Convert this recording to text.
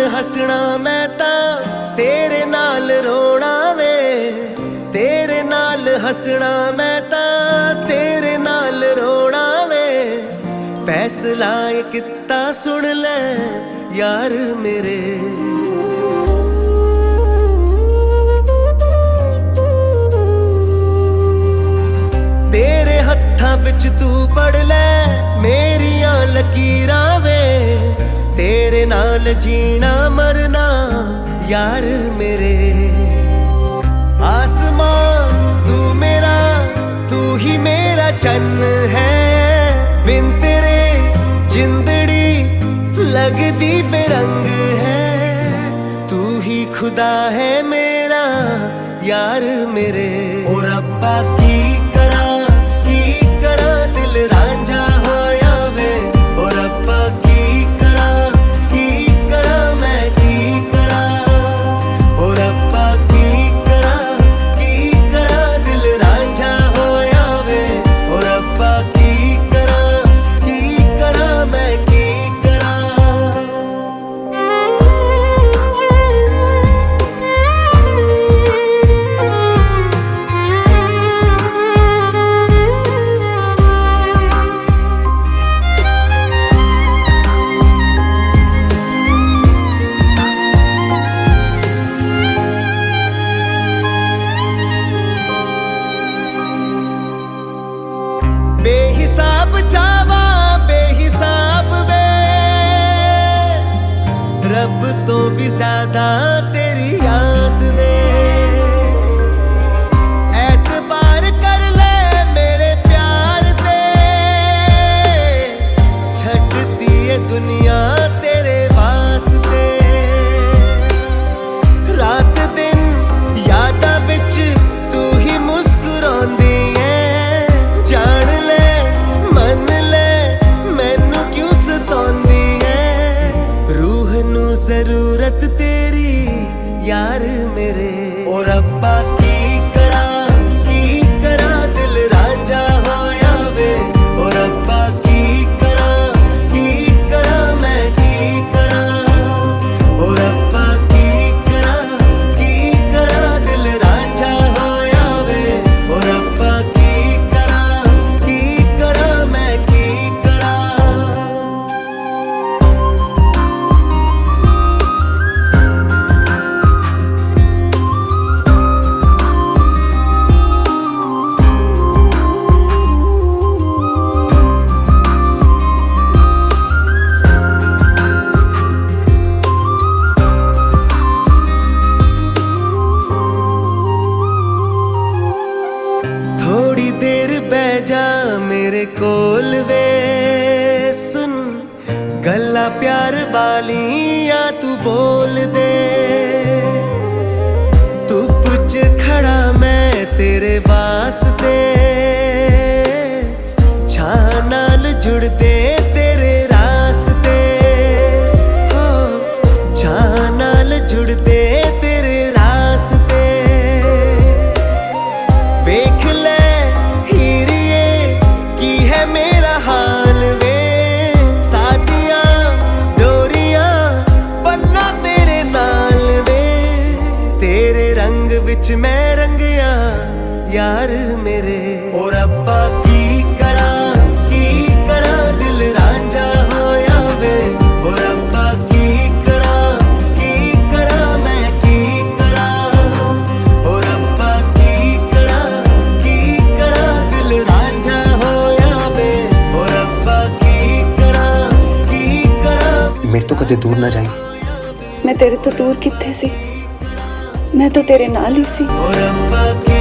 हसना मैं तां तेरे नाल रोना वे, तेरे नाल हसना मैं तां तेरे नाल रोना वे। फैसला ये कित्ता सुन ले यार मेरे। तेरे हत्थां विच तू पढ़ ले मेरियां लकीरां वे, तेरे नाल जीना मरना यार मेरे। आसमां तू मेरा, तू ही मेरा चन्न है, बिन तेरे जिंदड़ी लगदी बेरंग है। तू ही खुदा है मेरा यार मेरे। ओ रब्बा की करा दिल रांझा होया वे। ओ रब्बा की करा मैं की करा। ओ रब्बा की करा दिल रांझा होया वे। ओ रब्बा की करा मैं की करा। बेहिसाब चावा बेहिसाब वे, रब तो भी ज्यादा तेरी याद वे। एतबार कर ले मेरे प्यार ते, छड्डती है दुनिया तेरे वास्ते। रात दिन यादां विच तू ही मुस्कुरांदी है। जान ले मन ले मैनू क्यों सतांदी है। रूह नू जरूरत तेरी यार मेरे। ओ रब्बा की करा दिल रांझा होया वे। ओ रब्बा की करा मैं की करा। ओ रब्बा की करा दिल रांझा होया वे। ओ रब्बा की करा मैं की करा। थोड़ी देर बह जा मेरे कोल वे, सुन गल्ला प्यार वालियां तू बोल दे। धुप च खड़ा मैं तेरे वास्ते, छां नाल जुड़दे तेरे रास्ते। हो छां नाल जुड़दे तेरे रास्ते। वेख ले हीरिए की है मेरा हाल वे। सादियां डोरियां पन्ना तेरे नाल वे। तेरे रंग विच मैं रंगिया यार मेरे। ओ रब्बा की करा दिल रांझा होया वे। ओ रब्बा की करा मैं की करा। ओ रब्बा की करा दिल रांझा होया वे। ओ रब्बा की करा। मेरे तो कदे दूर ना जाई। मैं तेरे तो दूर कित्थे सी, मैं तो तेरे नाल ही सी। ओ रब्बा की